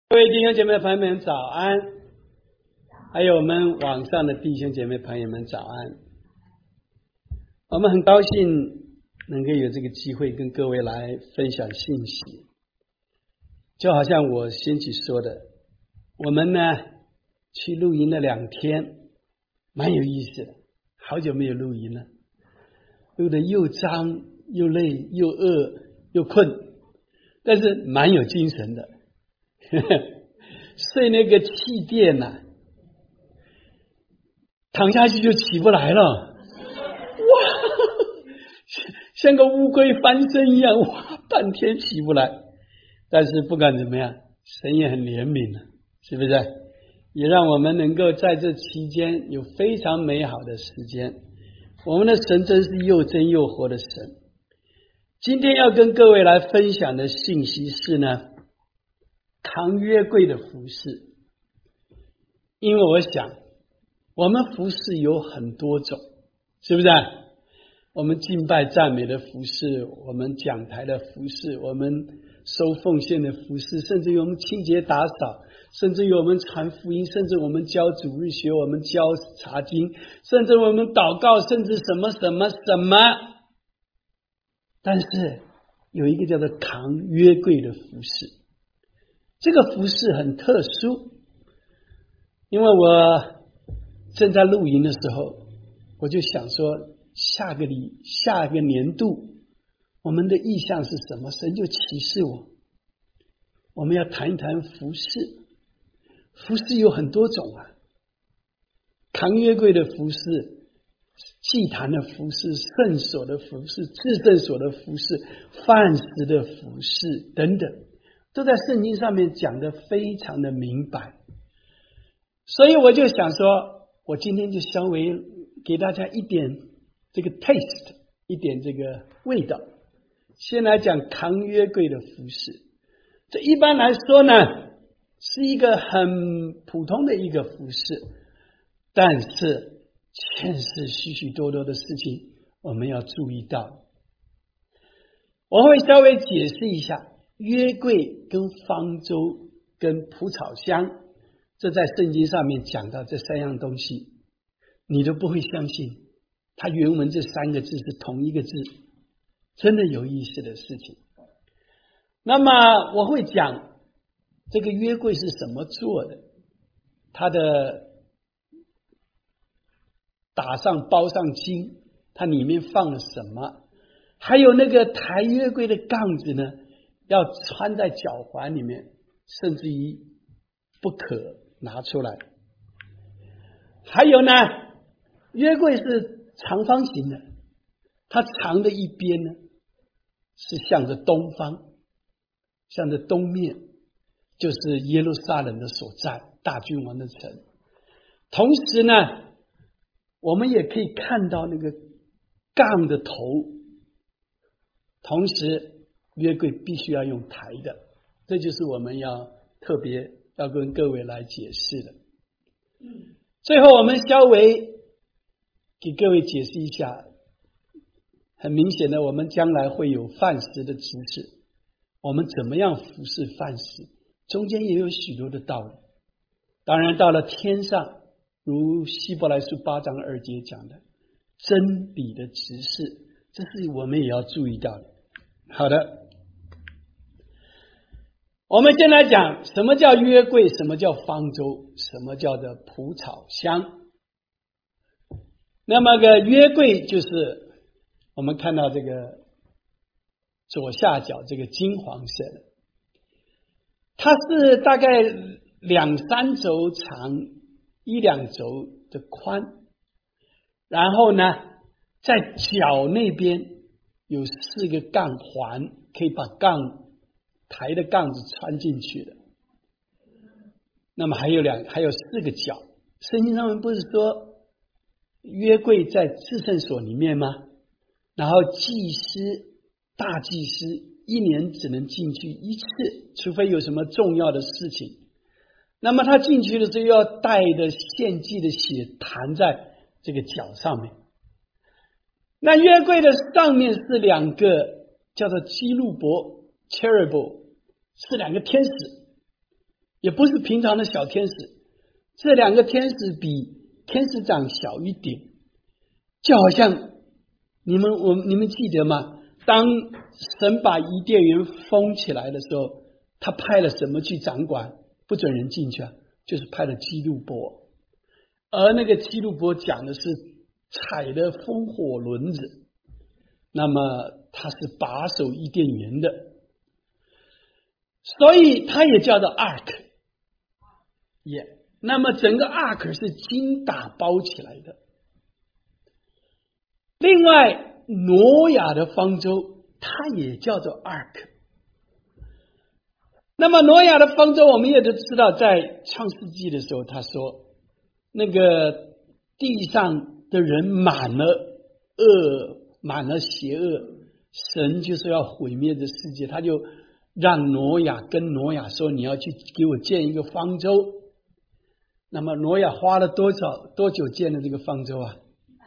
各位弟兄姐妹朋友们早安，还有我们网上的弟兄姐妹朋友们早安。我们很高兴能够有这个机会跟各位来分享信息，就好像我先起说的，我们呢去露营了2天，蛮有意思的，好久没有露营了，录得又脏又累又饿又困，但是蛮有精神的。睡那个气垫啊，躺下去就起不来了，哇，像个乌龟翻身一样，哇，半天起不来。但是不管怎么样，神也很怜悯了，是不是？也让我们能够在这期间有非常美好的时间。我们的神真是又真又活的神。今天要跟各位来分享的信息是呢，扛约柜的服事。因为我想我们服事有很多种，是不是？我们敬拜赞美的服事，我们讲台的服事，我们收奉献的服事，甚至于我们清洁打扫，甚至于我们传福音，甚至我们教主日学，我们教查经，甚至我们祷告，甚至什么什么什么。但是有一个叫做扛约柜的服事，这个服事很特殊。因为我正在露营的时候，我就想说下个年度我们的意向是什么？神就启示我们要谈一谈服事。服事有很多种啊，扛约柜的服事，祭坛的服事，圣所的服事，至圣所的服事，饭食的服事等等，都在圣经上面讲得非常的明白。所以我就想说，我今天就稍微给大家一点这个 taste， 一点这个味道。先来讲扛约柜的服事。这一般来说呢，是一个很普通的一个服事，但是却是许许多多的事情我们要注意到。我会稍微解释一下约柜跟方舟跟蒲草箱，这在圣经上面讲到这3样东西，你都不会相信它原文这3个字是同一个字，真的有意思的事情。那么我会讲这个约柜是什么做的，它的打上包上金，它里面放了什么，还有那个抬约柜的杠子呢，要穿在脚环里面，甚至于不可拿出来。还有呢，约柜是长方形的，它长的一边呢是向着东方，向着东面，就是耶路撒冷的所在，大君王的城。同时呢，我们也可以看到那个杠的头，同时约柜必须要用抬的，这就是我们要特别要跟各位来解释的。最后我们稍微给各位解释一下，很明显的我们将来会有饭食的知识，我们怎么样服侍饭食，中间也有许多的道理。当然到了天上，如希伯来书8章2节讲的真理的执事，这是我们也要注意到的。好的，我们先来讲什么叫约柜，什么叫方舟，什么叫做蒲草箱。那么个约柜就是我们看到这个左下角这个金黄色的，它是大概2-3轴长，1-2轴的宽，然后呢在脚那边有4个杠环，可以把抬的杠子穿进去的。那么还有4个角。圣经上面不是说约柜在至圣所里面吗？然后大祭司1年只能进去1次，除非有什么重要的事情。那么他进去的时候要带的献祭的血弹在这个脚上面。那约柜的上面是2个叫做基路伯 cherubim， 是2个天使， 也不是平常的小天使，这两个天使比天使长小一点，就好像你们记得吗？当神把伊甸园封起来的时候，他派了什么去掌管？不准人进去啊，就是派了基路伯。而那个基路伯讲的是踩的风火轮子，那么他是把守伊甸园的，所以他也叫做 Ark。那么整个 Ark 是金打包起来的。另外，挪亚的方舟它也叫做 Ark。那么挪亚的方舟我们也都知道，在创世纪的时候他说，那个地上的人满了恶，满了邪恶，神就是要毁灭的世界，他就让挪亚跟挪亚说，你要去给我建一个方舟。那么挪亚花了多久建的这个方舟啊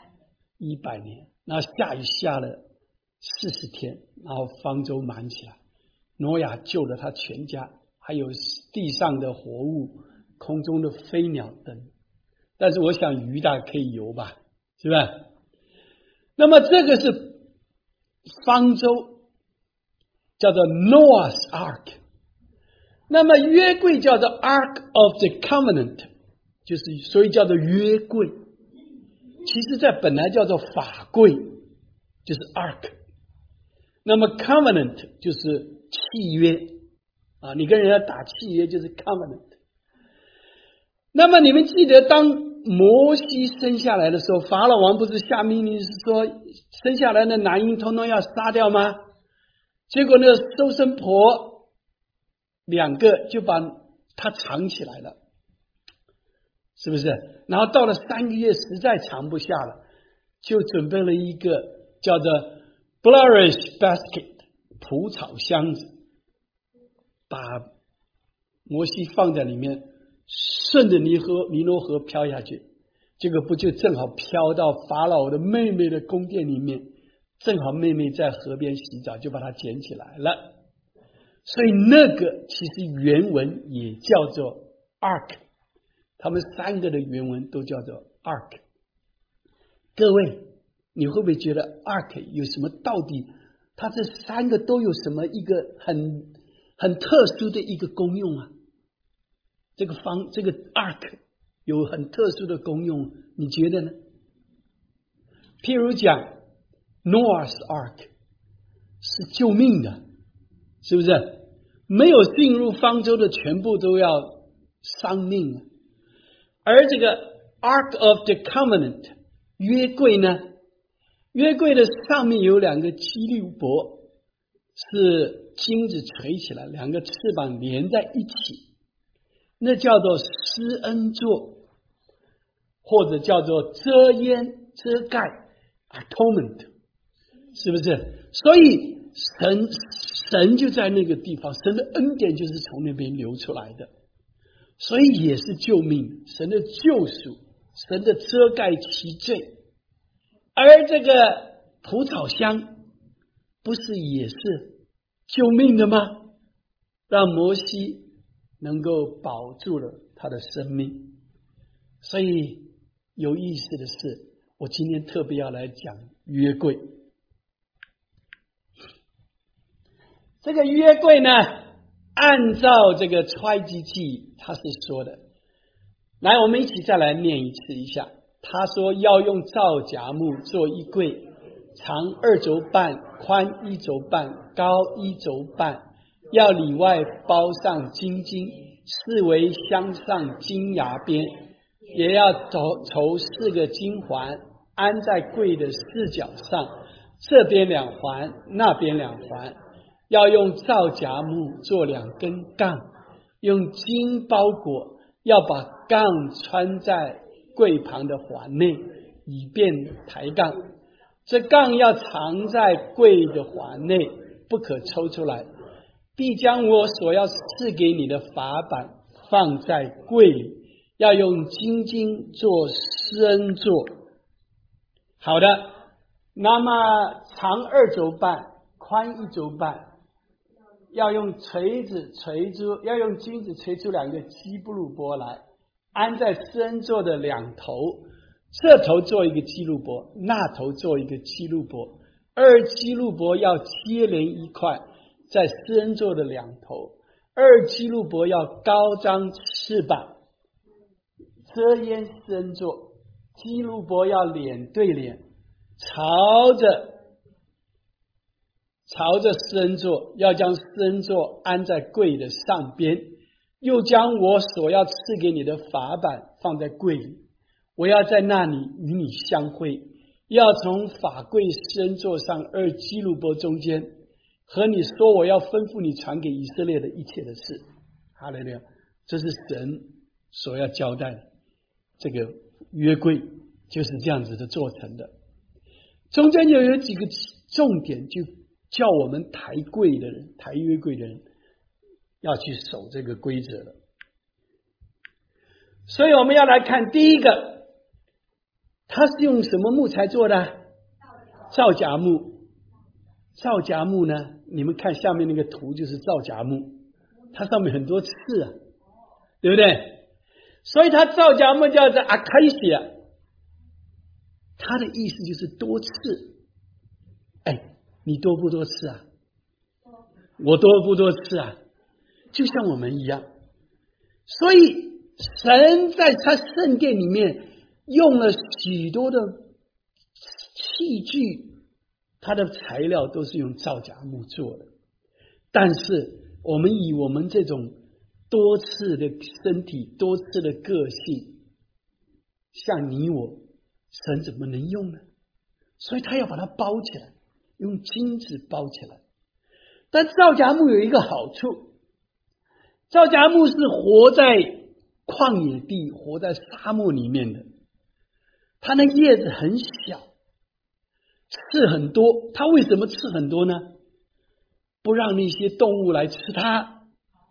？100年。然后下雨下了40天，然后方舟满起来，挪亚救了他全家，还有地上的活物，空中的飞鸟等。但是我想鱼大可以游吧，是吧？那么这个是方舟，叫做 Noah's Ark。那么约柜叫做 Ark of the Covenant， 就是所以叫做约柜。其实在本来叫做法柜，就是 Ark。那么 Covenant 就是契约啊，你跟人家打契约就是 Covenant。那么你们记得，当摩西生下来的时候，法老王不是下命令是说，生下来的男婴通通要杀掉吗？结果那个收生婆2个就把他藏起来了，是不是？然后到了3个月，实在藏不下了，就准备了一个叫做 Bulrush Basket 蒲草箱子，把摩西放在里面，顺着尼罗河飘下去，这个不就正好飘到法老的妹妹的宫殿里面，正好妹妹在河边洗澡，就把它捡起来了。所以那个其实原文也叫做 Ark， 他们3个的原文都叫做 Ark。 各位你会不会觉得 Ark 有什么？到底它这3个都有什么一个很特殊的一个功用啊？这个 Ark 有很特殊的功用，你觉得呢？譬如讲 Noah's Ark 是救命的，是不是？没有进入方舟的全部都要丧命。而这个 Ark of the Covenant 约柜呢，约柜的上面有2个基路伯，是金子垂起来，2个翅膀连在一起，那叫做施恩座，或者叫做遮掩遮盖 Atonement， 是不是？所以神就在那个地方，神的恩典就是从那边流出来的，所以也是救命，神的救赎，神的遮盖其罪。而这个蒲草箱不是也是救命的吗？让摩西能够保住了他的生命。所以有意思的是，我今天特别要来讲约柜。这个约柜呢，按照这个出埃及记他是说的，来我们一起再来念一次一下。他说要用皂荚木做一柜，长2肘半，宽1肘半，高1肘半，要里外包上金经，四围镶上金牙边，也要绸4个金环，安在柜的4角上，这边2环，那边2环。要用皂荚木做2根杠，用金包裹，要把杠穿在柜旁的环内，以便抬杠。这杠要藏在柜的环内，不可抽出来。必将我所要赐给你的法版放在柜里，要用金经做施恩座。好的，那么长2肘半，宽1肘半， 要用锤子锤出，要用金子锤出2个基布路伯来，安在施恩座的2头，这头做一个基路伯，那头做一个基路伯，2基路伯要接连一块，在施恩座的2头，2基路伯要高张翅膀，遮掩施恩座，基路伯要脸对脸，朝着施恩座，要将施恩座安在柜的上边，又将我所要赐给你的法版放在柜里，我要在那里与你相会，要从法柜施恩座上2基路伯中间和你说我要吩咐你传给以色列的一切的事。哈利路亚！这是神所要交代的，这个约柜就是这样子的做成的。中间就有几个重点，就叫我们抬约柜的人要去守这个规则了。所以我们要来看第一个，它是用什么木材做的？皂荚木。皂荚木呢，你们看下面那个图就是皂荚木，它上面很多刺啊，对不对？所以它皂荚木叫做 acacia， 它的意思就是多刺。你多不多刺啊？我多不多刺啊？就像我们一样。所以神在他圣殿里面用了许多的器具，它的材料都是用皂荚木做的。但是我们以我们这种多刺的身体、多刺的个性，像你我，神怎么能用呢？所以他要把它包起来，用金子包起来。但皂荚木有一个好处，皂荚木是活在旷野地、活在沙漠里面的，它的叶子很小，刺很多。它为什么刺很多呢？不让那些动物来吃它，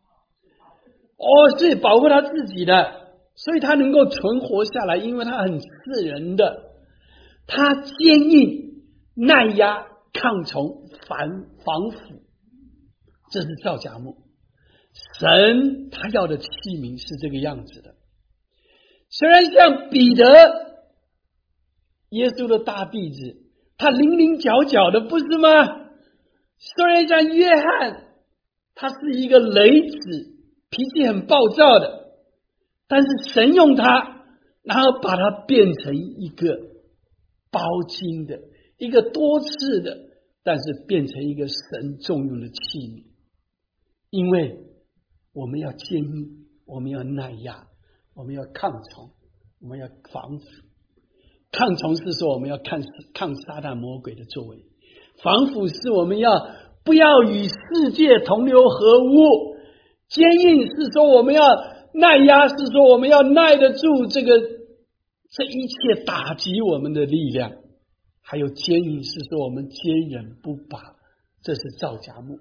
是保护它自己的，所以它能够存活下来，因为它很刺人的，它坚硬、耐压、抗虫、防腐，这是皂荚木。神他要的器皿是这个样子的。虽然像彼得，耶稣的大弟子，他棱棱角角的，不是吗？虽然像约翰，他是一个雷子，脾气很暴躁的，但是神用他，然后把他变成一个包金的，一个多刺的，但是变成一个神重用的器皿。因为我们要坚硬，我们要耐压，我们要抗虫，我们要防腐。抗虫是说我们要抗撒旦魔鬼的作为，防腐是我们不要与世界同流合污，坚硬是说我们要耐压，是说我们要耐得住这一切打击我们的力量，还有坚硬是说我们坚忍不拔，这是皂荚木。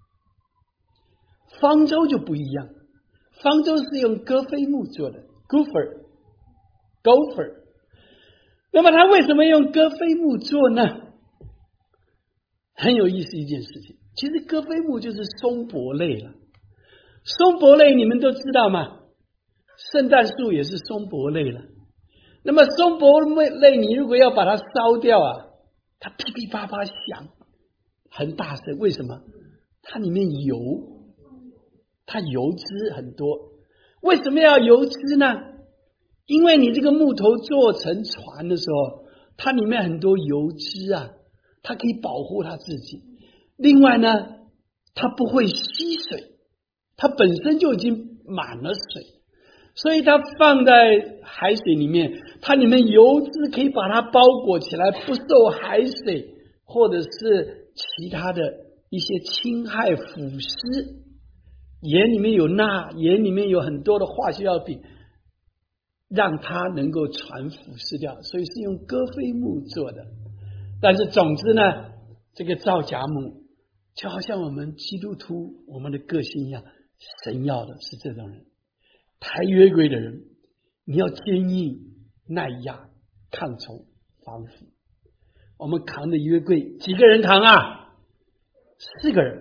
方舟就不一样，方舟是用戈飞木做的 gopher。 那么他为什么用戈飞木做呢？很有意思一件事情，其实戈飞木就是松柏类了。松柏类你们都知道吗？圣诞树也是松柏类了。那么松柏类你如果要把它烧掉啊，它噼噼啪啪响，很大声。为什么？它里面它油脂很多。为什么要油脂呢？因为你这个木头做成船的时候，它里面很多油脂啊，它可以保护它自己。另外呢，它不会吸水，它本身就已经满了水，所以它放在海水里面，它里面油脂可以把它包裹起来，不受海水或者是其他的一些侵害腐蚀。盐里面有钠，盐里面有很多的化学药品，让它能够传腐蚀掉，所以是用戈飞木做的。但是总之呢，这个皂荚木就好像我们基督徒我们的个性一样，神要的是这种人，抬约柜的人，你要坚硬、耐压、抗虫、防腐。我们扛的约柜几个人扛啊？4个人。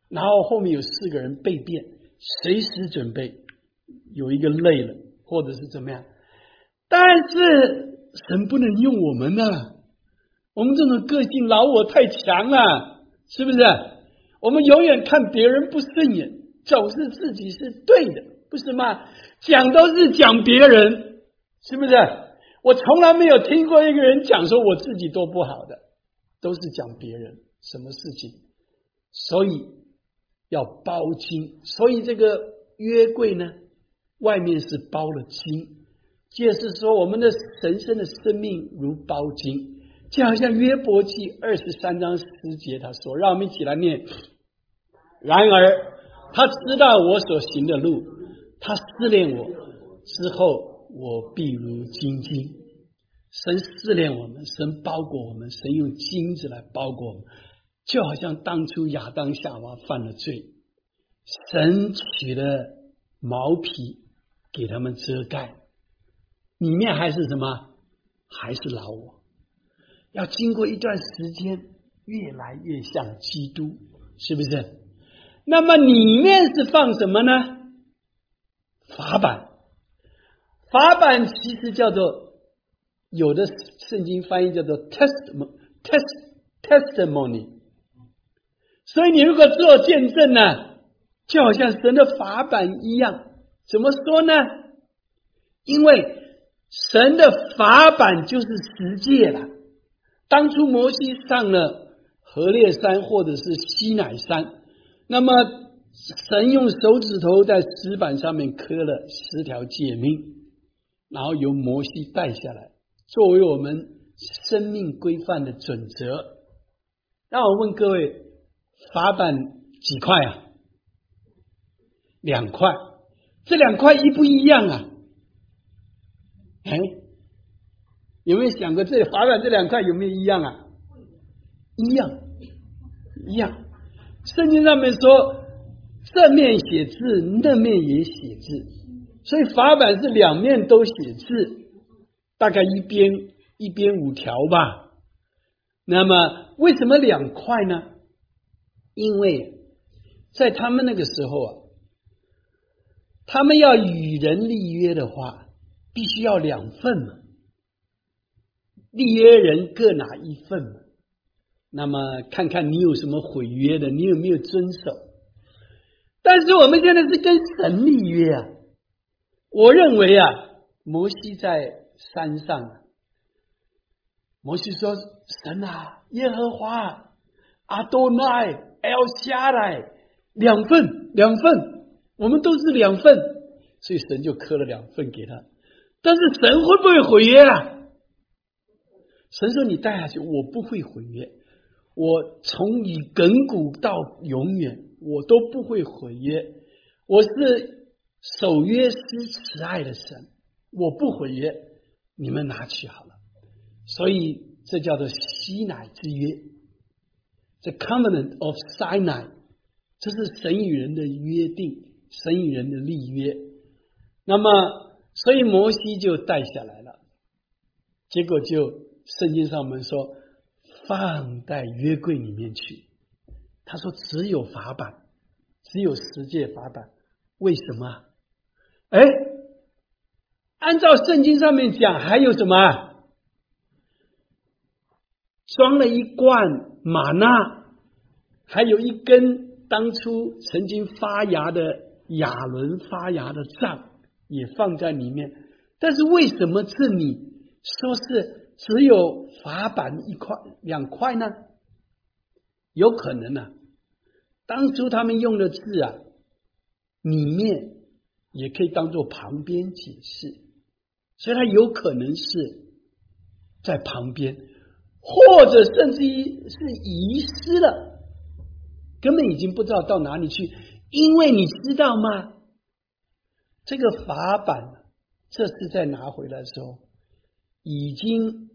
然后后面有4个人被变，随时准备有一个累了或者是怎么样。但是神不能用我们啊，我们这种个性老我太强了，是不是？我们永远看别人不顺眼，总是自己是对的，不是吗？讲都是讲别人，是不是？我从来没有听过一个人讲说我自己多不好的，都是讲别人什么事情。所以要包金，所以这个约柜呢，外面是包了金，就是说我们的神圣的生命如包金，就好像约伯记23章10节他说，让我们一起来念。然而他知道我所行的路，他试炼我之后，我必如金金。神试炼我们，神包裹我们，神用金子来包裹我们，就好像当初亚当夏娃犯了罪，神取了毛皮给他们遮盖，里面还是什么？还是老我。要经过一段时间，越来越像基督，是不是？那么里面是放什么呢？法版。法版其实叫做，有的圣经翻译叫做 testimony。所以你如果做见证呢，就好像神的法版一样。怎么说呢？因为神的法版就是十诫了。当初摩西上了何烈山或者是西乃山，那么神用手指头在石板上面刻了10条诫命，然后由摩西带下来，作为我们生命规范的准则。让我问各位，法版几块啊？2块。这2块一不一样啊？有没有想过这法版这2块有没有一样啊？一样。圣经上面说这面写字，那面也写字，所以法版是2面都写字，大概一边5条吧。那么为什么2块呢？因为在他们那个时候啊，他们要与人立约的话，必须要2份嘛，立约人各拿1份嘛。那么看看你有什么毁约的，你有没有遵守？但是我们现在是跟神立约啊。我认为啊，摩西在山上啊，摩西说：“神啊，耶和华阿多奈 El 下来2份，我们都是2份，所以神就刻了2份给他。但是神会不会毁约啊？神说你带下去，我不会毁约，我从你亘古到永远，我都不会毁约。我是守约施慈爱的神，我不毁约，你们拿去好了。所以这叫做西乃之约 ，The Covenant of Sinai， 这是神与人的约定，神与人的立约。那么，所以摩西就带下来了，结果就圣经上面说放在约柜里面去。他说只有法版，只有10诫法版，为什么？按照圣经上面讲，还有什么？装了1罐玛纳，还有1根当初曾经发芽的亚伦发芽的杖也放在里面。但是为什么这里说是只有法版2块呢？有可能呢，当初他们用的字啊，里面也可以当做旁边解释，所以它有可能是在旁边，或者甚至于是遗失了，根本已经不知道到哪里去。因为你知道吗？这个法版这次再拿回来的时候，已经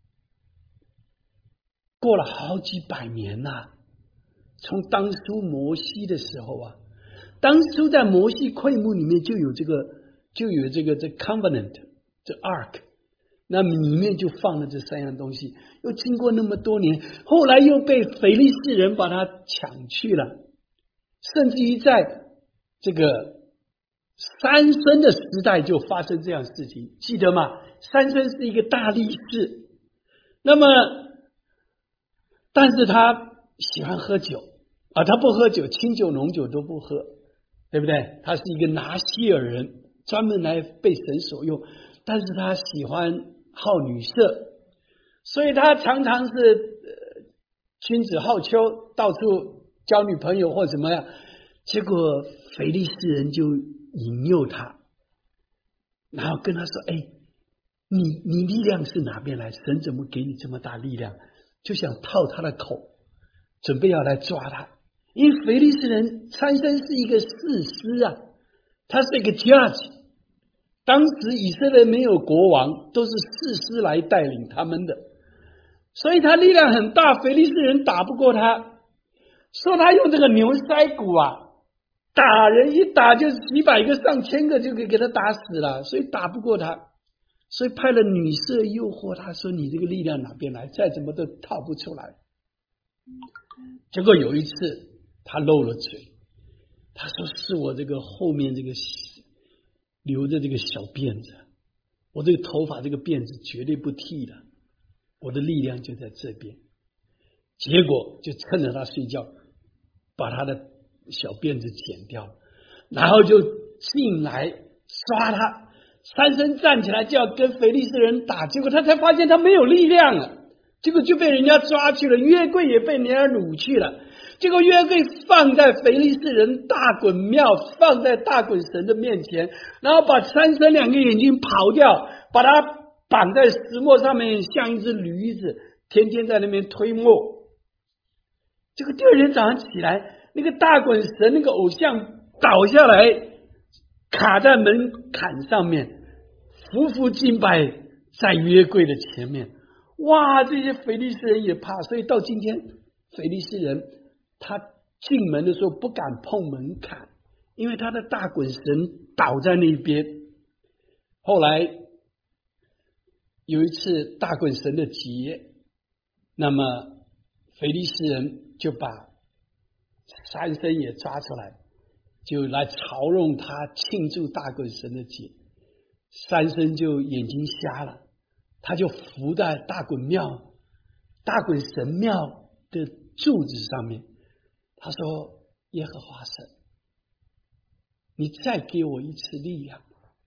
过了好几百年了。从当初摩西的时候啊，当初在摩西会幕里面就有这个 covenant 这 ark， 那里面就放了这3样东西。又经过那么多年，后来又被腓利士人把它抢去了。 甚至于在这个三孙的时代就发生这样的事情，记得吗？三孙是一个大力士，那么但是他喜欢喝酒啊，他不喝酒，清酒浓酒都不喝，对不对？他是一个拿西尔人，专门来被神所用，但是他喜欢好女色，所以他常常是君子好逑，到处交女朋友或怎么样。结果腓利斯人就引诱他，然后跟他说：“哎，你力量是哪边来？神怎么给你这么大力量？”就想套他的口，准备要来抓他。因为腓利斯人参孙是一个士师啊，他是一个 judge。当时以色列没有国王，都是士师来带领他们的，所以他力量很大，腓利斯人打不过他。说他用这个牛腮骨啊，打人一打就几百个上千个就给他打死了，所以打不过他，所以派了女色诱惑他，说你这个力量哪边来，再怎么都套不出来。结果有一次他漏了嘴，他说是我这个后面这个留着这个小辫子，我这个头发这个辫子绝对不剃的，我的力量就在这边。结果就趁着他睡觉把他的小辫子剪掉，然后就进来刷他。三孙站起来就要跟腓利斯人打，结果他才发现他没有力量了，结果就被人家抓去了，约柜也被人家掳去了。结果约柜放在腓利斯人大衮庙，放在大衮神的面前，然后把三孙两个眼睛刨掉，把他绑在石磨上面，像一只驴子，天天在那边推磨。结果第二天早上起来，那个大衮神那个偶像倒下来，卡在门槛上面，匍匐敬拜在约柜的前面。哇，这些腓利斯人也怕，所以到今天腓利斯人他进门的时候不敢碰门槛，因为他的大衮神倒在那边。后来有一次大衮神的节，那么腓利斯人就把三孙也抓出来，就来嘲弄他，庆祝大衮神的节。三孙就眼睛瞎了，他就伏在大衮神庙的柱子上面，他说：“耶和华神，你再给我一次力量，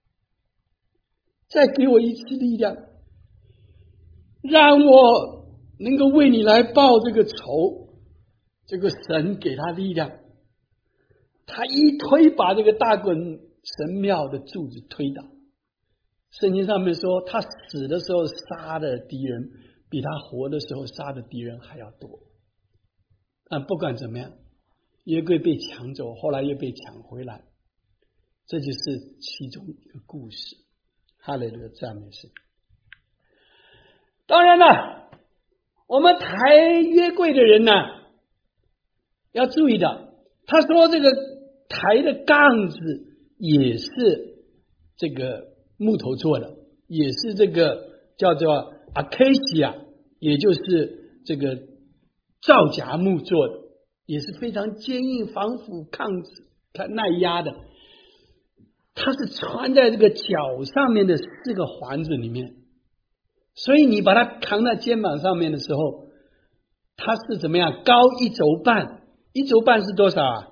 再给我一次力量，让我能够为你来报这个仇。”这个神给他力量，他一推把这个大衮神庙的柱子推倒。圣经上面说，他死的时候杀的敌人比他活的时候杀的敌人还要多。但不管怎么样，约柜被抢走，后来又被抢回来，这就是其中一个故事。哈利路亚，赞美神。当然了，我们抬约柜的人呢，要注意的，他说这个抬的杠子也是这个木头做的，也是这个叫做 acacia， 也就是这个皂荚木做的，也是非常坚硬、防腐、抗耐压的。它是穿在这个脚上面的4个环子里面，所以你把它扛在肩膀上面的时候，它是怎么样？高1肘半，1肘半是多少啊？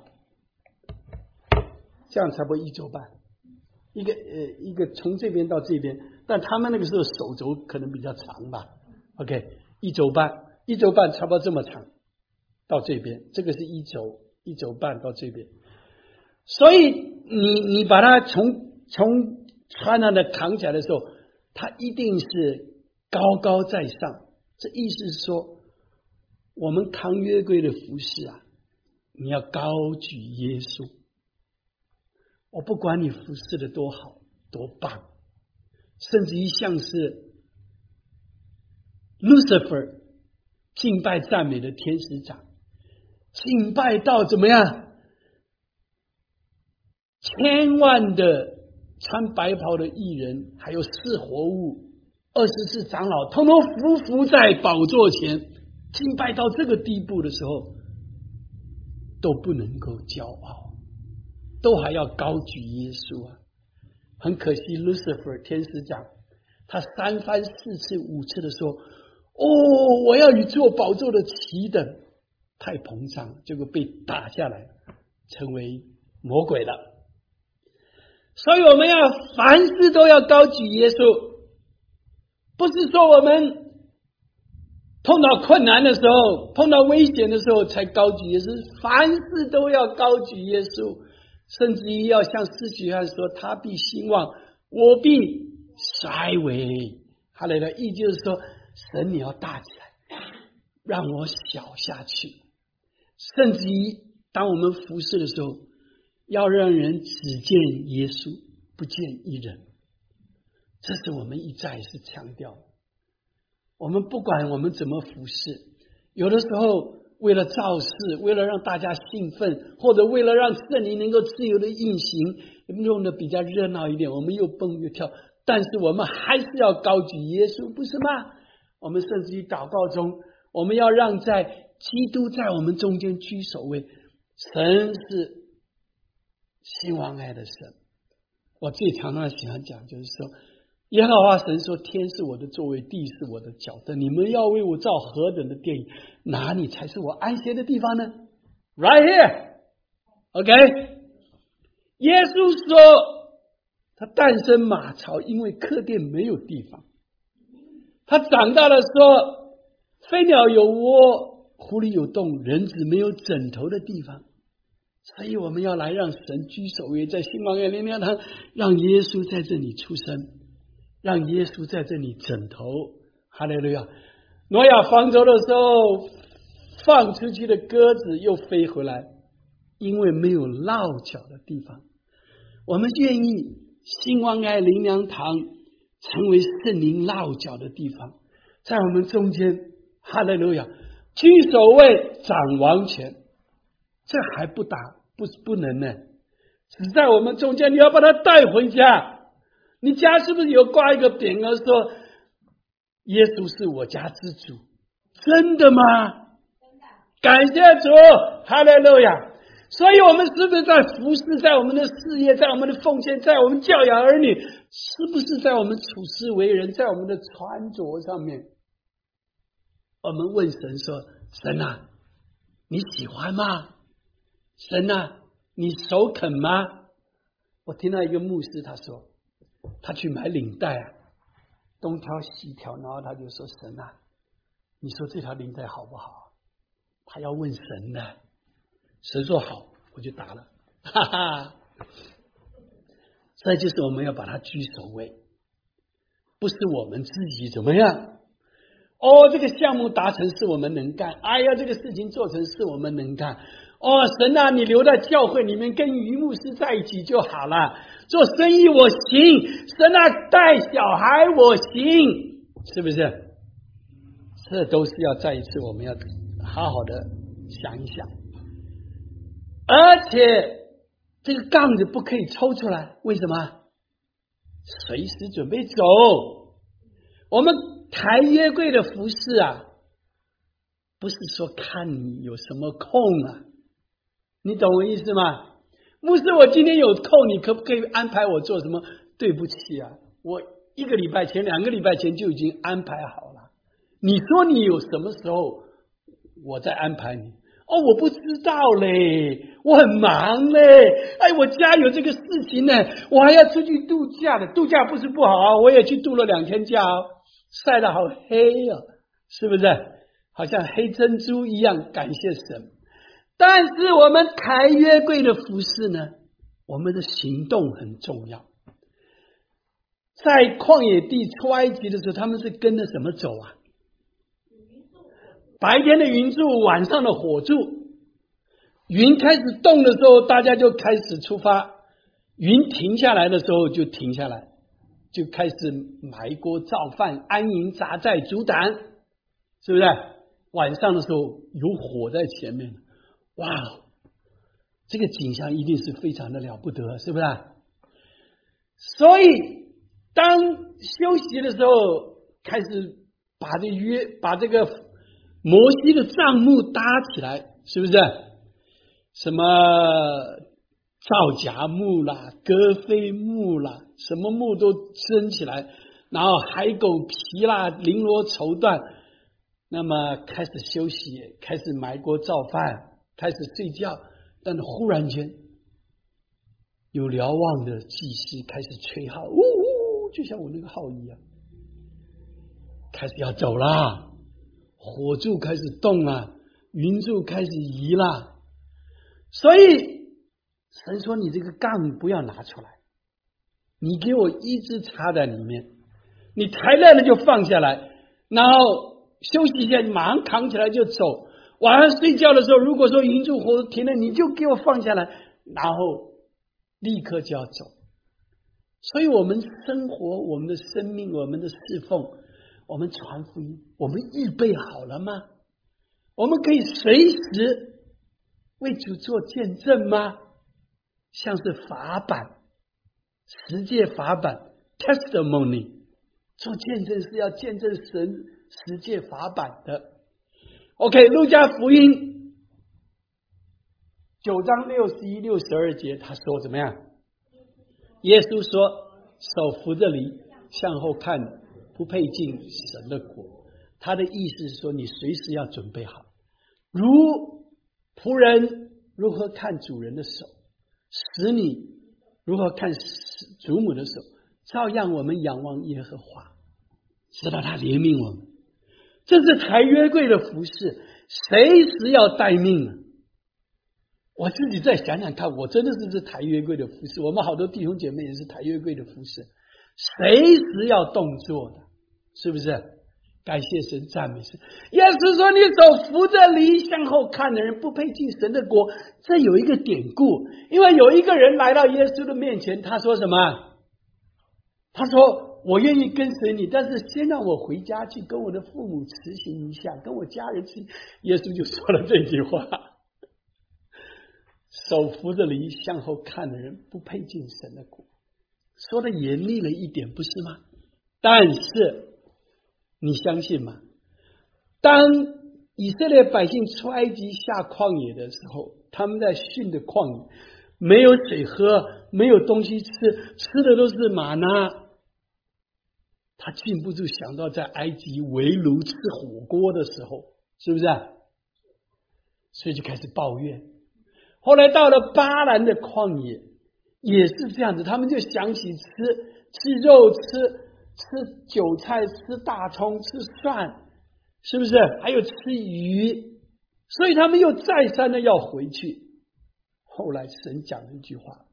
这样差不多1肘半，一个从这边到这边，但他们那个时候手肘可能比较长吧。OK， 1肘半差不多这么长到这边，这个是1肘半到这边，所以你把它从穿上的扛起来的时候，它一定是高高在上。这意思是说，我们扛约柜的服事啊，你要高举耶稣。我不管你服侍的多好多棒，甚至于像是 Lucifer 敬拜赞美的天使长，敬拜到怎么样，1000万的穿白袍的义人，还有4活物、24长老，统统匍匐在宝座前，敬拜到这个地步的时候， 都不能够骄傲，都还要高举耶稣啊。很可惜 Lucifer 天使长，他3番4次5次的说，我要与坐宝座的齐等，太膨胀，结果被打下来，成为魔鬼了。所以我们要凡事都要高举耶稣，不是说我们碰到困难的时候，碰到危险的时候才高举耶稣，凡事都要高举耶稣，甚至于要像施洗约翰说，他必兴旺，我必衰微。哈利路亚，意就是说，神你要大起来，让我小下去。甚至于当我们服侍的时候，要让人只见耶稣，不见一人。这是我们一再是强调的。我们不管我们怎么服侍，有的时候为了造势，为了让大家兴奋，或者为了让圣灵能够自由的运行，用的比较热闹一点，我们又蹦又跳，但是我们还是要高举耶稣，不是吗？我们甚至于祷告中，我们要让在基督在我们中间居首位。神是兴旺爱的神。我最常常喜欢讲，就是说耶和华神说，天是我的座位，地是我的脚凳，你们要为我造何等的殿宇，哪里才是我安歇的地方呢？ Right here OK。 耶稣说他诞生马槽，因为客店没有地方。他长大了说，飞鸟有窝，狐狸有洞，人子没有枕头的地方。所以我们要来让神居首位，在新王园灵粮堂，让耶稣在这里出生，让耶稣在这里枕头。哈利路亚。挪亚方舟的时候，放出去的鸽子又飞回来，因为没有落脚的地方。我们愿意新王爱灵粮堂成为圣灵落脚的地方，在我们中间，哈利路亚，居首位，掌王权。这还不能呢，只在我们中间，你要把它带回家。你家是不是有挂一个匾额说耶稣是我家之主？真的吗？感谢主，哈利路亚。所以我们是不是在服侍，在我们的事业，在我们的奉献，在我们教养儿女，是不是在我们处事为人，在我们的穿着上面，我们问神说，神啊，你喜欢吗？神啊，你首肯吗？我听到一个牧师他说，他去买领带啊，东挑西挑，然后他就说，神啊，你说这条领带好不好？他要问神呢。神说好，我就打了，哈哈。这就是我们要把它居首位，不是我们自己怎么样。这个项目达成是我们能干，哎呀，这个事情做成是我们能干。神啊，你留在教会里面跟于牧师在一起就好了。做生意我行，神啊，带小孩我行，是不是？这都是要再一次我们要好好的想一想。而且这个杠子不可以抽出来，为什么？随时准备走。我们抬约柜的服事啊，不是说看你有什么空啊，你懂我意思吗？牧师，我今天有空，你可不可以安排我做什么？对不起啊，我1个礼拜前、2个礼拜前就已经安排好了。你说你有什么时候，我再安排你。我不知道嘞，我很忙嘞。我家有这个事情呢，我还要出去度假的。度假不是不好啊，我也去度了2天假哦，晒得好黑哦，是不是？好像黑珍珠一样，感谢神。但是我们抬约柜的服事呢，我们的行动很重要。在旷野地出埃及的时候，他们是跟着什么走啊？白天的云柱，晚上的火柱。云开始动的时候，大家就开始出发；云停下来的时候就停下来，就开始埋锅造饭，安营扎寨阻挡，是不是？晚上的时候有火在前面，哇，这个景象一定是非常的了不得，是不是？所以当休息的时候，开始把这个摩西的帐幕搭起来，是不是？ 什么皂荚木啦、戈飞木啦，什么木都升起来，然后海狗皮啦、绫罗绸缎，那么开始休息，开始埋锅造饭，开始睡觉。但是忽然间，有瞭望的祭司开始吹号，呜呜，就像我那个号一样，开始要走啦，火柱开始动了，云柱开始移了。所以神说：“你这个杠不要拿出来，你给我一直插在里面，你抬来了就放下来，然后休息一下，马上扛起来就走。晚上睡觉的时候，如果说云柱火停了，你就给我放下来，然后立刻就要走。”所以我们生活，我们的生命，我们的侍奉，我们传福音，我们预备好了吗？我们可以随时为主做见证吗？像是法版，十诫法版 testimony， 做见证是要见证神十诫法版的。OK， 路加福音9章61、62节，他说怎么样？耶稣说：“手扶着犁，向后看，不配进神的国。”他的意思是说，你随时要准备好，如仆人如何看主人的手，使你如何看主母的手，照样我们仰望耶和华，直到他怜悯我们。这是抬约柜的服侍，随时要待命啊！我自己再想想看，我真的是这抬约柜的服侍，我们好多弟兄姐妹也是抬约柜的服侍，随时要动作的，是不是？感谢神，赞美神。耶稣说：“你手扶着犁向后看的人，不配进神的国。”这有一个典故，因为有一个人来到耶稣的面前，他说什么？他说：“我愿意跟随你，但是先让我回家去跟我的父母辞行一下，跟我家人去。”耶稣就说了这句话：“手扶着犁向后看的人，不配进神的国。”说的严厉了一点，不是吗？但是你相信吗？当以色列百姓出埃及下旷野的时候，他们在训的旷野，没有水喝，没有东西吃，吃的都是玛纳。他禁不住想到在埃及围炉吃火锅的时候，是不是？所以就开始抱怨。后来到了巴兰的旷野，也是这样子，他们就想起吃肉，吃韭菜，吃大葱，吃蒜，是不是？还有吃鱼，所以他们又再三的要回去。后来神讲了一句话，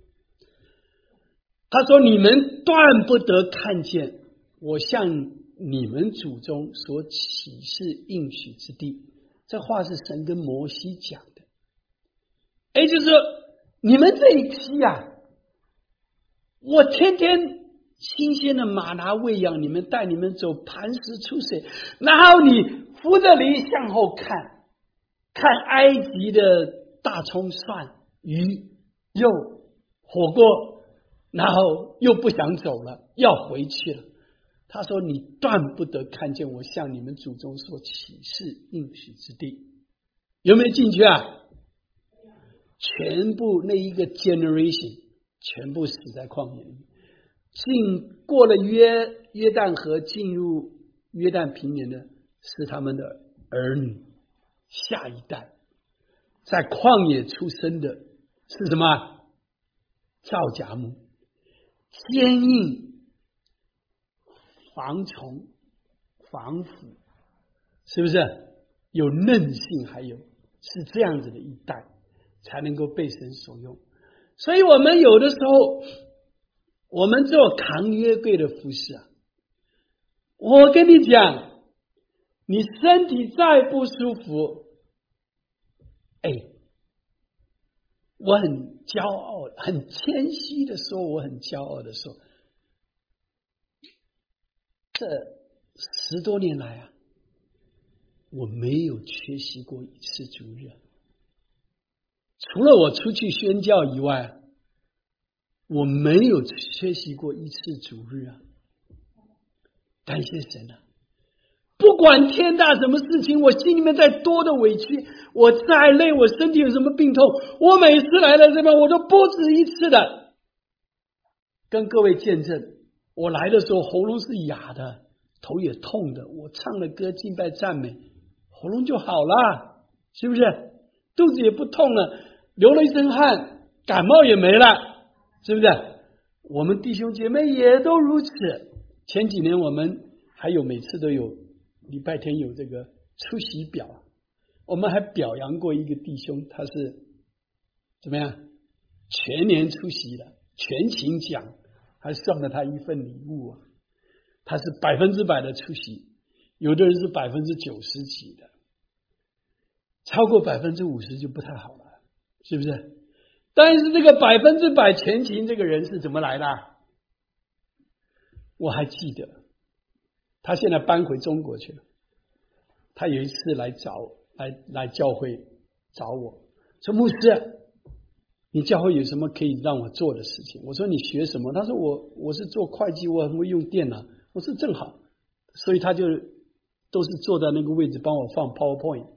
他说：“你们断不得看见我向你们祖宗所启示应许之地。”这话是神跟摩西讲的。就是说你们这一批啊，我天天新鲜的玛拿喂养你们，带你们走磐石出水，然后你扶着犁向后看，看埃及的大葱蒜鱼肉火锅，然后又不想走了，要回去了。他说：“你断不得看见我向你们祖宗所启示应许之地。”有没有进去啊？全部那一个 generation 全部死在旷野里面。过了约旦河，进入约旦平原的是他们的儿女，下一代。在旷野出生的是什么？皂荚木，坚硬，防虫防腐，是不是？有韧性，还有是这样子的一代才能够被神所用。所以我们有的时候，我们做扛约柜的服侍啊，我跟你讲，你身体再不舒服，我很骄傲，很谦虚的说，我很骄傲的说，这10多年来啊，我没有缺席过一次主日，除了我出去宣教以外，我没有缺席过一次主日啊！感谢神啊！不管天大什么事情，我心里面再多的委屈，我再累，我身体有什么病痛，我每次来到这边，我都不止一次的跟各位见证，我来的时候喉咙是哑的，头也痛的，我唱了歌敬拜赞美，喉咙就好了，是不是？肚子也不痛了，流了一身汗，感冒也没了，是不是？我们弟兄姐妹也都如此。前几年我们还有每次都有礼拜天有这个出席表，我们还表扬过一个弟兄，他是怎么样全年出席的，全勤奖，还送了他一份礼物啊。他是100%的出席，有的人是90%几的，超过50%就不太好了，是不是？但是这个100%全勤这个人是怎么来的？我还记得，他现在搬回中国去了。他有一次来教会找我，说牧师，你教会有什么可以让我做的事情？我说你学什么？他说我是做会计，我很会用电脑。我说正好，所以他就都是坐在那个位置帮我放 PowerPoint。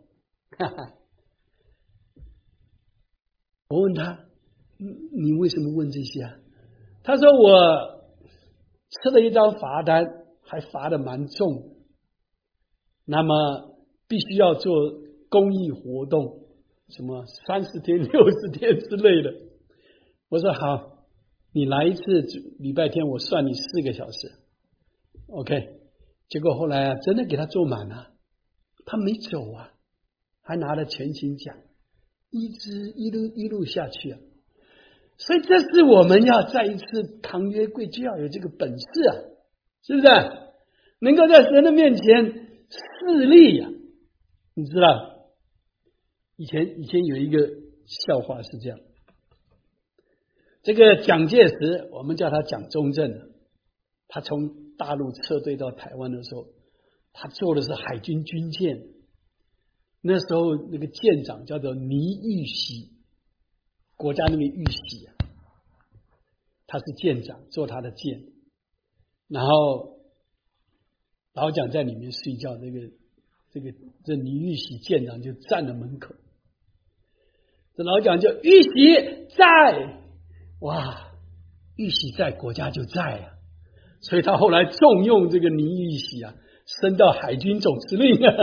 我问他，你为什么问这些啊？他说我吃了一张罚单，还罚得蛮重，那么必须要做公益活动，什么30天、60天之类的。我说好，你来一次礼拜天，我算你4个小时。OK， 结果后来真的给他做满了，他没走啊，还拿了全勤奖，一路下去啊。所以这是我们要再一次扛约柜，就要有这个本事啊，是不是？能够在神的面前侍立啊，你知道？以前有一个笑话是这样，这个蒋介石，我们叫他蒋中正，他从大陆撤退到台湾的时候，他坐的是海军军舰，那时候那个舰长叫做倪玉玺，国家那个玉玺啊，他是舰长，坐他的舰，然后老蒋在里面睡觉，这倪玉玺舰长就站在门口，这老蒋就玉玺在，哇，玉玺在，国家就在啊，所以他后来重用这个倪玉玺啊，升到海军总司令啊，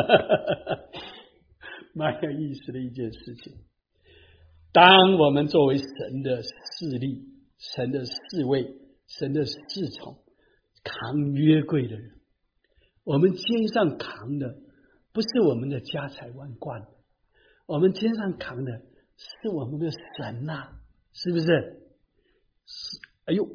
蛮有意思的一件事情。当我们作为神的侍立、神的侍卫、神的侍从，扛约柜的人，我们肩上扛的不是我们的家财万贯，我们肩上扛的是我们的神呐，是不是？哎呦，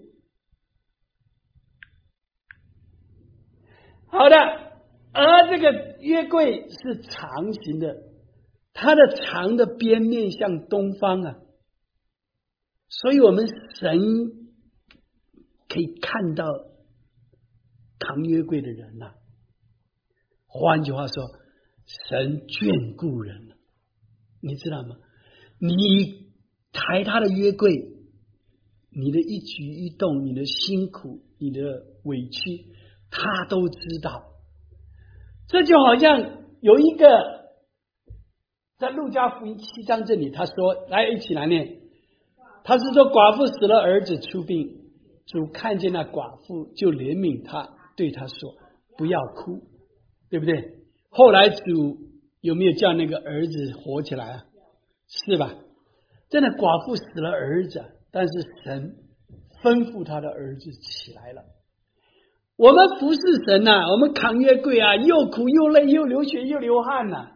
好的，而这个约柜是长形的，它的长的边面向东方啊，所以我们神可以看到扛约柜的人呐。换句话说，神眷顾人，你知道吗？你抬他的约柜，你的一举一动，你的辛苦，你的委屈，他都知道。这就好像有一个在路加福音7章这里，他说，来一起来念，他是说寡妇死了儿子出殡，主看见那寡妇就怜悯他，对他说不要哭，对不对？后来主有没有叫那个儿子活起来啊？是吧？真的寡妇死了儿子，但是神吩咐他的儿子起来了。我们服侍神啊，我们扛约柜啊，又苦又累，又流血又流汗啊。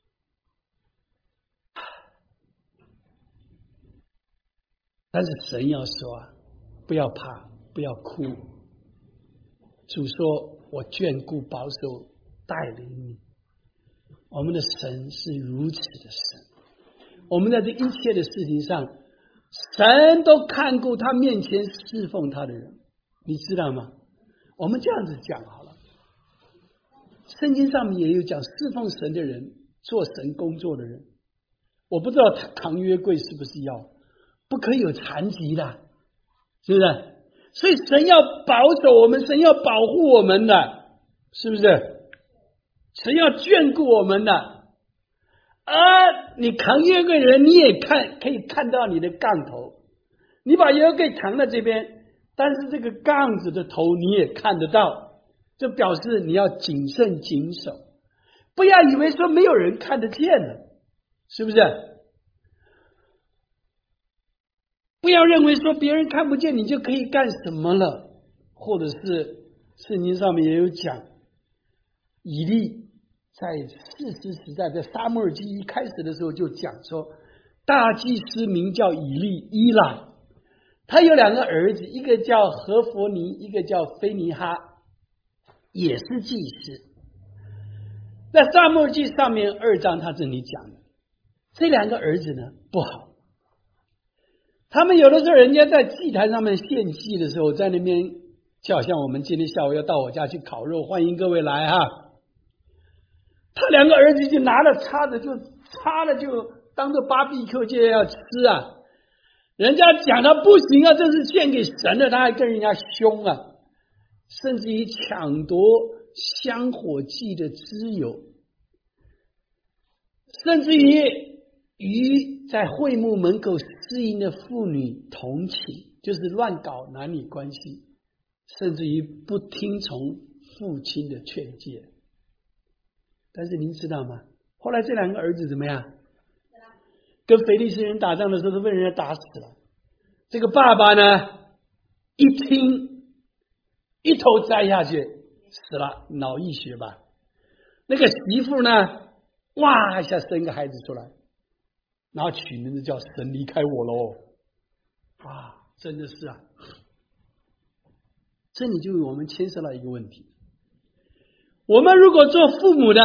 但是神要说啊，不要怕，不要哭。主说我眷顾保守带领你。我们的神是如此的神，我们在这一切的事情上，神都看顾他面前侍奉他的人，你知道吗？我们这样子讲好了，圣经上面也有讲侍奉神的人，做神工作的人，我不知道他扛约柜是不是要不可以有残疾的，是不是？所以神要保守我们，神要保护我们的，是不是？ 神要眷顾我们的。而你扛约柜的人，你也可以看到你的杠头，你把约柜扛在这边，但是这个杠子的头你也看得到，这表示你要谨慎谨守，不要以为说没有人看得见了，是不是？不要认为说别人看不见你就可以干什么了，或者是圣经上面也有讲，以利在士师时代，在撒母耳记一开始的时候就讲说，大祭司名叫伊拉，他有2个儿子，一个叫何弗尼，一个叫菲尼哈，也是祭司。在撒母耳记上面2章他这里讲的，这2个儿子呢不好，他们有的时候人家在祭坛上面献祭的时候，在那边就好像我们今天下午要到我家去烤肉，欢迎各位来哈。他2个儿子就拿了叉子，就插了，就当做BBQ就要吃啊。人家讲他不行啊，这是献给神的，他还跟人家凶啊，甚至于抢夺香火祭的脂油，甚至于与在会幕门口私淫的妇女同寝，就是乱搞男女关系，甚至于不听从父亲的劝诫。但是您知道吗？后来这2个儿子怎么样？跟腓利斯人打仗的时候都被人家打死了。这个爸爸呢，一听一头栽下去死了，脑溢血吧。那个媳妇呢，哇一下生个孩子出来，然后取名字叫神离开我喽。啊，真的是啊，这里就我们牵涉到一个问题，我们如果做父母的，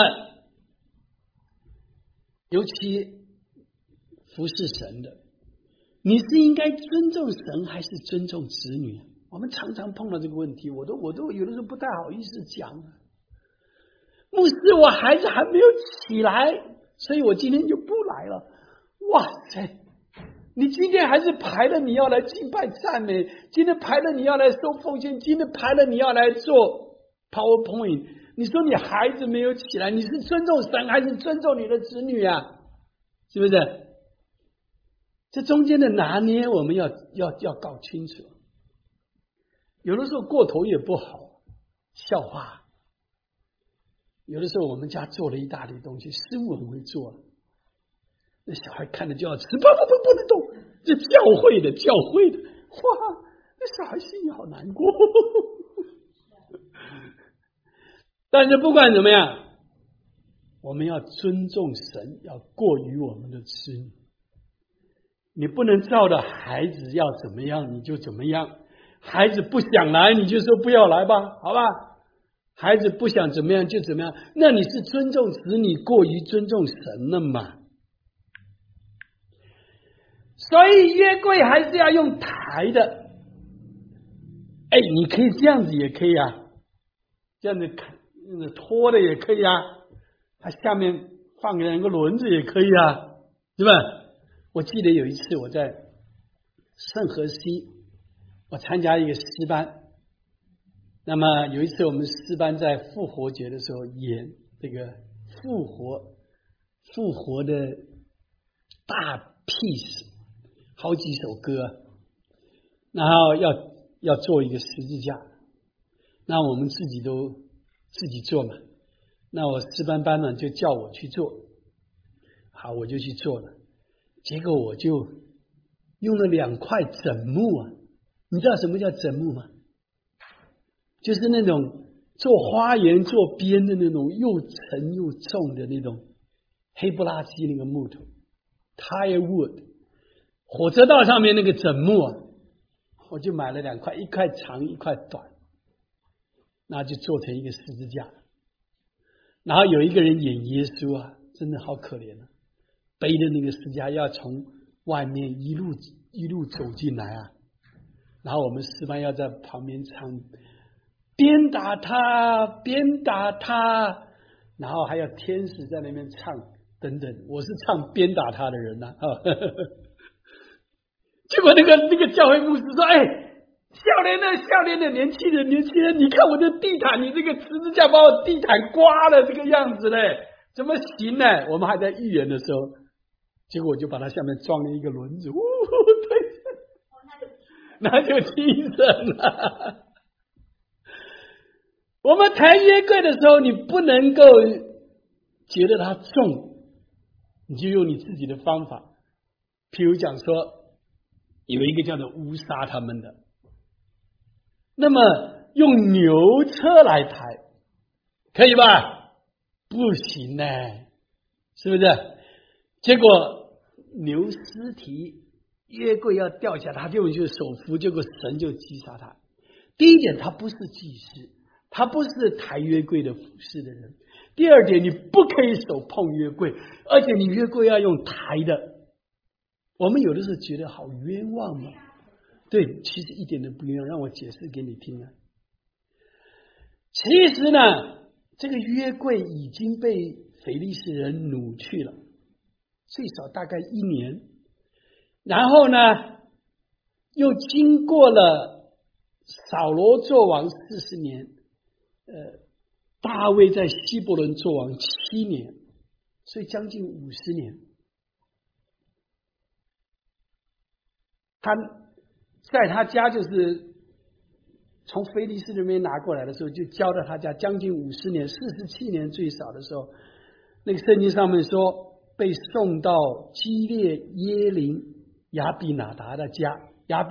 尤其服侍神的，你是应该尊重神还是尊重子女？我们常常碰到这个问题，我都有的时候不太好意思讲。牧师，我孩子还没有起来，所以我今天就不来了。哇塞，你今天还是排了你要来敬拜赞美，今天排了你要来收奉献，今天排了你要来做 PowerPoint， 你说你孩子没有起来，你是尊重神还是尊重你的子女啊？是不是？这中间的拿捏我们要搞清楚。有的时候过头也不好，笑话。有的时候我们家做了一大堆东西，师傅很会做，那小孩看了就要吃，不能动，这教会的，哇，那小孩心里好难过。但是不管怎么样，我们要尊重神，要过于我们的子女。你不能照着孩子要怎么样你就怎么样，孩子不想来你就说不要来吧，好吧？孩子不想怎么样就怎么样，那你是尊重子女过于尊重神了嘛？所以约柜还是要用抬的。你可以这样子也可以啊，这样子拖的也可以啊，它下面放2个轮子也可以啊，对吧？我记得有一次我在圣荷西，我参加一个诗班，那么有一次我们诗班在复活节的时候演这个复活的大 piece， 好几首歌，然后要做一个十字架，那我们自己做嘛，那我诗班班长就叫我去做，好，我就去做了。结果我就用了2块枕木啊，你知道什么叫枕木吗？就是那种做花园做边的那种又沉又重的那种黑不拉几那个木头 tire wood， 火车道上面那个枕木啊，我就买了2块，一块长一块短，那就做成一个十字架。然后有一个人演耶稣啊，真的好可怜啊，背的那个十字架要从外面一路走进来啊，然后我们诗班要在旁边唱鞭打他鞭打他，然后还有天使在那边唱等等，我是唱鞭打他的人呐、结果那个教会牧师说， 笑脸的年轻人，你看我的地毯，你这个十字架把我地毯刮了这个样子嘞，怎么行呢？我们还在预言的时候，结果我就把它下面装了一个轮子，对，那就精神了。我们抬约柜的时候，你不能够觉得它重，你就用你自己的方法。譬如讲说，有一个叫做乌沙他们的，那么用牛车来抬，可以吧？不行呢，是不是？结果牛尸体约柜要掉下，他就手扶，结果神就击杀他。第一点，他不是祭司，他不是抬约柜的服侍的人。第二点，你不可以手碰约柜，而且你约柜要用抬的。我们有的时候觉得好冤枉嘛，对，其实一点都不冤枉，让我解释给你听啊。其实呢，这个约柜已经被非利士人掳去了，最少大概1年，然后呢，又经过了扫罗作王40年，大卫在希伯伦作王7年，所以将近50年。他在他家就是从非利士那边拿过来的时候，就交到他家将近50年，47年最少的时候，那个圣经上面说被送到基列耶琳亚比拿达的家，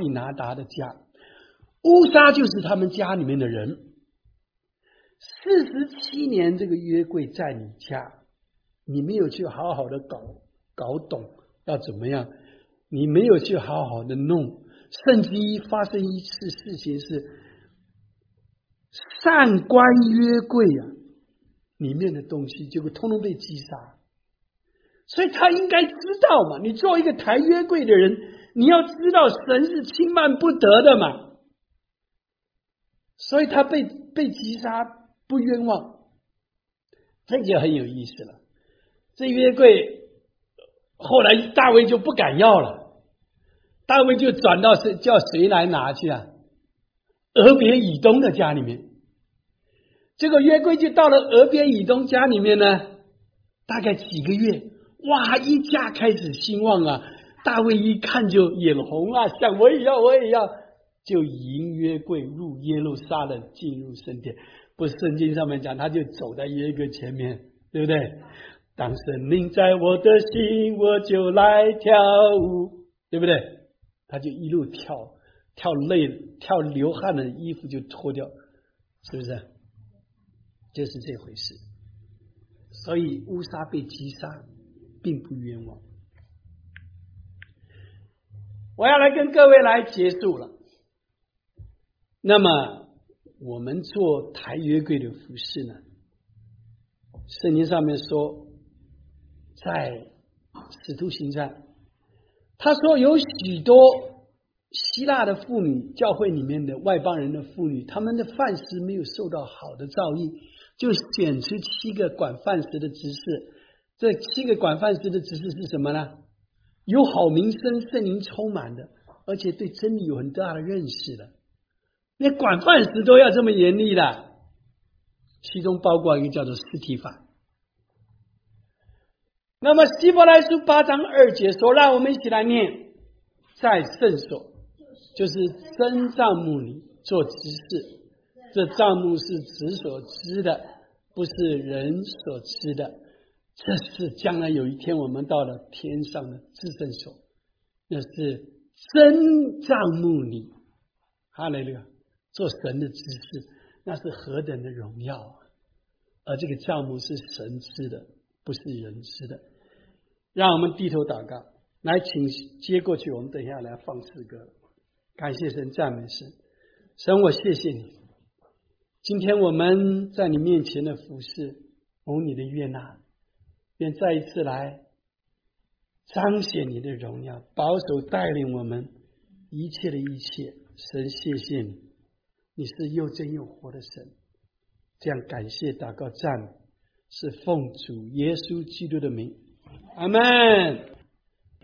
乌沙就是他们家里面的人。47年这个约柜在你家，你没有去好好的搞懂要怎么样，你没有去好好的弄，甚至发生一次事情是上官约柜啊里面的东西，结果通通被击杀。所以他应该知道嘛，你作为一个抬约柜的人，你要知道神是轻慢不得的嘛。所以他被击杀不冤枉，这就很有意思了。这约柜后来大卫就不敢要了，大卫就转到叫谁来拿去啊？俄别以东的家里面。这个约柜就到了俄别以东家里面呢，大概几个月，哇，一家开始兴旺啊！大卫一看就眼红啊，想我也要，就迎约柜入耶路撒冷，进入圣殿。不是圣经上面讲，他就走在约柜前面，对不对？当神灵在我的心，我就来跳舞，对不对？他就一路跳累了，跳流汗的衣服就脱掉，是不是？就是这回事。所以乌沙被击杀并不冤枉。我要来跟各位来结束了。那么我们做抬约柜的服事呢，圣经上面说，在使徒行传，他说有许多希腊的妇女，教会里面的外邦人的妇女，他们的饭食没有受到好的照应，就选出7个管饭食的执事。这7个管饭食的执事是什么呢？有好名声，圣灵充满的，而且对真理有很大的认识的。连管饭食都要这么严厉的，其中包括一个叫做司提反。那么希伯来书8章2节说，让我们一起来念，在圣所，就是真帐幕里做执事，这帐幕是子所知的，不是人所知的。这是将来有一天我们到了天上的至圣所，那是真帐幕里，哈利路亚，做神的执事，那是何等的荣耀啊！而这个帐幕是神知的，不是人知的。让我们低头祷告，来，请接过去，我们等一下来放诗歌。感谢神，赞美神。神，我谢谢你，今天我们在你面前的服事，蒙你的悦纳，愿再一次来彰显你的荣耀，保守带领我们一切的一切。神，谢谢你，你是又真又活的神。这样感谢祷告赞美，是奉主耶稣基督的名，阿们。